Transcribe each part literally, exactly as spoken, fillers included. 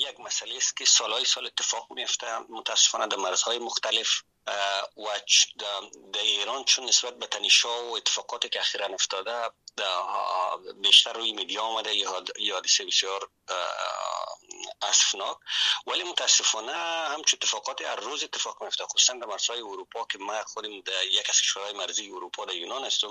یک مسئله است که سالهای سال اتفاق میفته متاسفانه در مرزهای مختلف و در ایران، چون نسبت به تنش‌ها و اتفاقاتی که اخیراً افتاده بیشتر روی میدیا آمده، یه حادثه بسیار اسفناک، ولی متاسفانه همچون اتفاقات هر روز اتفاق میفته، خصوصا در مرزهای اروپا که ما خودم در یک از کشورهای مرزی اروپا در یونان هستم.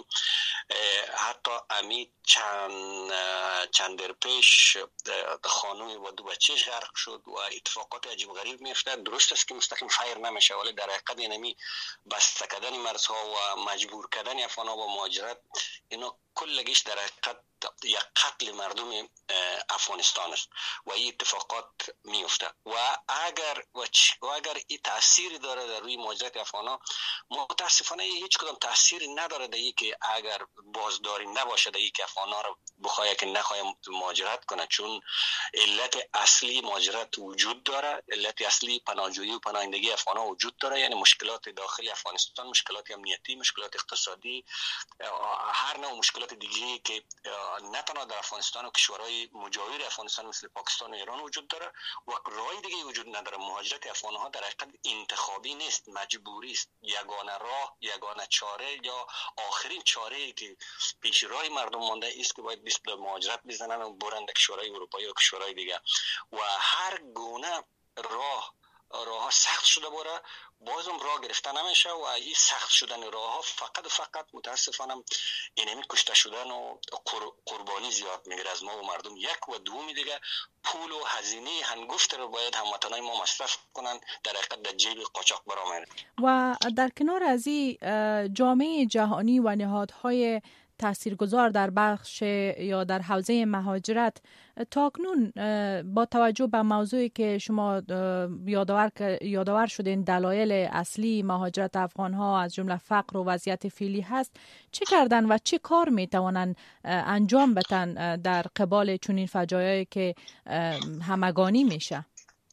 حتی امی چند چند در پیش خانومی با دو بچهش غرق شد و اتفاقات عجیب غریب میفته. درست است که مستقیم فایر نمیشه، ولی در حقیقت اینمی بسته کردن مرزها و مجبور کردن افغان‌ها با مهاجرت، اینا کلگیش در حقیقت یک قتل مردم افغانستان است و این اتفاقات میفته. و اگر و اگر این تأثیری داره در روی مهاجرت افغان‌ها، متاسفانه هیچ کدام تأثیری نداره در این که اگر بازداری نباشه در این که افغان‌ها رو بخواه که نخواه مهاجرت کنه، چون علت اصلی مهاجرت وجود داره، علت اصلی پناهجویی و پناهندگی افغان‌ها وجود داره، یعنی مشکلات داخلی افغانستان، مشکلات امنیتی، مشکلات اقتصادی، هر نوع مشکلات دیگری که نه تنها در افغانستان و کشورهای مجاور افغانستان مثل پاکستان و ایران وجود داره و راه دیگه وجود نداره. مهاجرت افغان‌ها در حقیقت انتخابی نیست، مجبوری است. یگانه راه، یگانه چاره یا آخرین چاره که پیش راه مردم مانده است که باید بیست به مهاجرت بزنن و برند کشورهای اروپایی و کشورهای دیگه. و هر گونه راه راه سخت شده باره، بازم راه گرفته نمیشه و این سخت شدن راه ها فقط و فقط متاسفانه اینمی کشته شدن و قربانی زیاد میگیره از ما و مردم. یک و دومی دیگه پول و هزینه هنگفت رو باید هموطنای ما مصرف کنن، در حقیقت در جیب قاچاقبرا میره. و در کنار از این جامعه جهانی و نهادهای تاثیرگذار در بخش یا در حوزه مهاجرت تاکنون با توجه به موضوعی که شما یادآور یادآور شدین، دلایل اصلی مهاجرت افغان‌ها از جمله فقر و وضعیت فعلی هست، چه کردن و چه کار میتوانند انجام بدن در قبال چنین فجایعی که همگانی میشه؟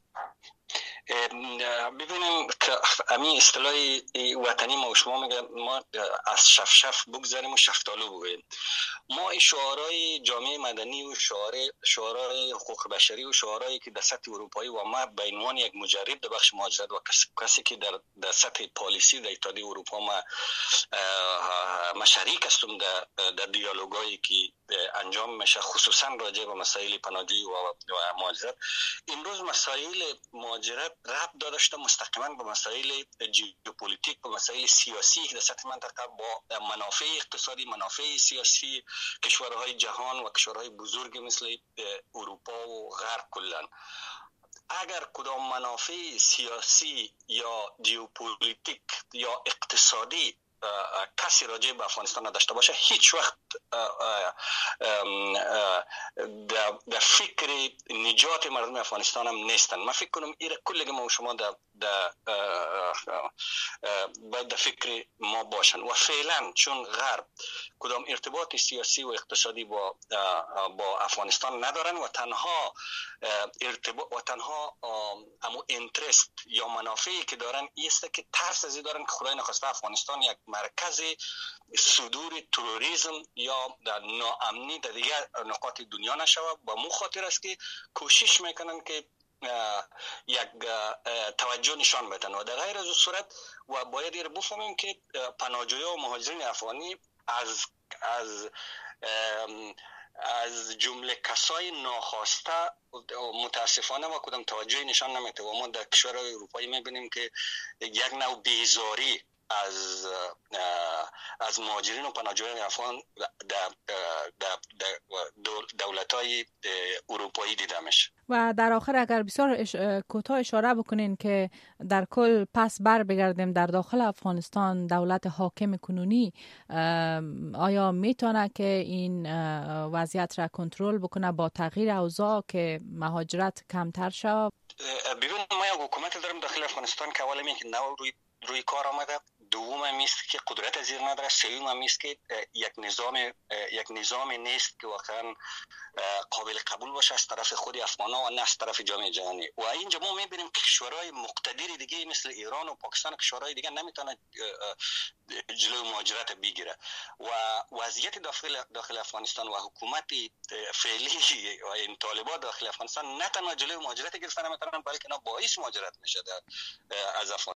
ببینیم که همین اصطلاح وطنی ما و شما میگه ما از شف شف بگذاریم و شفتالو بگوییم. ما شعارهای جامعه مدنی و شعار شعارهای حقوق بشری و شعارهایی که در سطح اروپایی و ما به عنوان یک مجرب در بخش مهاجرت و کسی که در در سطح پالیسی در اتحادیه اروپا ما ما شریک هستم در در دیالوگایی که انجام میشه، خصوصا راجع به مسائل پناهجویی و مهاجرت. امروز مسائل مهاجرت ربط داشته مستقیما به مسائل ژئوپلیتیک، به مسائل سیاسی در سطح منطقه با منافع اقتصادی، منافع سیاسی کشورهای جهان و کشورهای بزرگ مثل اروپا و غرب کلا. اگر کدام منافع سیاسی یا ژئوپلیتیک یا اقتصادی کسی راجع به افغانستان نداشته باشه، هیچ وقت در فکر نجات مردم افغانستان هم نیستن. من فکر کنم این کلگی ما و شما در باید در فکر ما باشن. و فعلا چون غرب کدام ارتباط سیاسی و اقتصادی با با افغانستان ندارن و تنها ارتباط و تنها امو اینترست یا منافعی که دارن است که ترس از دارن که خدای نخواسته افغانستان یک مرکز صدور تروریسم یا در ناامنی در دیگر نقاط دنیا نشود. با مو خاطر است که کوشش میکنن که یک توجه نشان بدن و در غیر از صورت و باید این بفهمیم که پناهجویان و مهاجرین افغانی از از از جمله کسای ناخواسته متاسفانه ما کدام توجهی نشان نمیده و ما در کشورهای اروپایی میبینیم که یک نوع بیزاری از از مهاجرین و پناهجویان افغان در دولت‌های اروپایی دیده میشه. و در آخر اگر بسیار اش... کوتاه اشاره بکنین که در کل پس بر بگردیم در داخل افغانستان دولت حاکم کنونی آیا میتونه که این وضعیت را کنترل بکنه با تغییر اوضاع که مهاجرت کمتر شود؟ ببین ما یک حکومت داریم داخل افغانستان که اولا میگه نو روی روی کار آمده، دوم هم است که قدرت از این نداره، سوم هم است که یک نظام یک نظام نیست که واقعا قابل قبول باشه از طرف خود افغان‌ها و نه از طرف جامعه جهانی. و اینجا ما می‌بینیم که کشورهای مقتدر دیگه مثل ایران و پاکستان و کشورهای دیگه نمیتونه جلوی مهاجرت بگیره و وضعیت داخل داخل افغانستان و حکومت فعلی و این طالبان داخل افغانستان نه تنها جلوی مهاجرت گرفتن نمیتونن، بلکه اینا باعث مهاجرت میشه از افغانستان.